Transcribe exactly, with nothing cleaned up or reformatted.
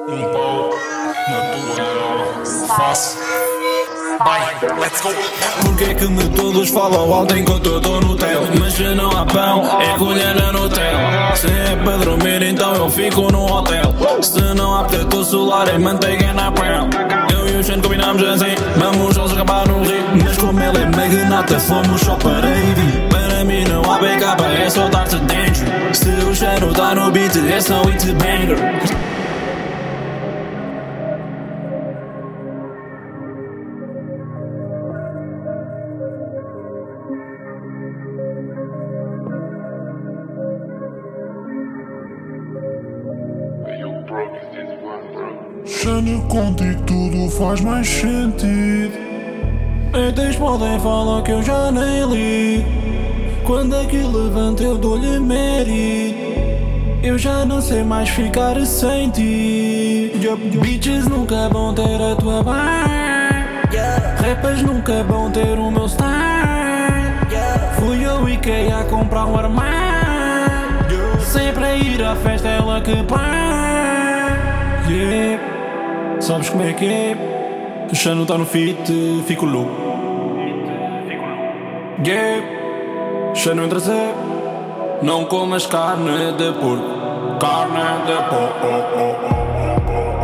Um pau na tua face. Vai, let's go. Porque é que me todos falam alto enquanto eu tô no tel? Mas se não há pão, é colher na Nutella. Se é para dormir, então eu fico no hotel. Se não há protetor solar, é manteiga na pele. Eu e o Xande combinamos assim, vamos só acabar no rio. Mas como ele é magnata, fomos só para ir. Para mim não há backup, é só dar-te dentro. Se o Xande tá no beat, é só it banger. Xande, contigo tudo faz mais sentido. Eles podem falar que eu já nem ligo. Quando aquilo levanta eu dou-lhe mérito. Eu já não sei mais ficar sem ti. Bitches nunca vão ter a tua vibe. Rappers nunca vão ter o meu style. Fui ao IKEA a comprar um armário. Sempre a ir à festa ela que paga. Yeah. Sabes como é que é? O Xande tá no fit, fico louco. Yeah. Xande não entra zé. Não comas carne de porco. Carne de porco.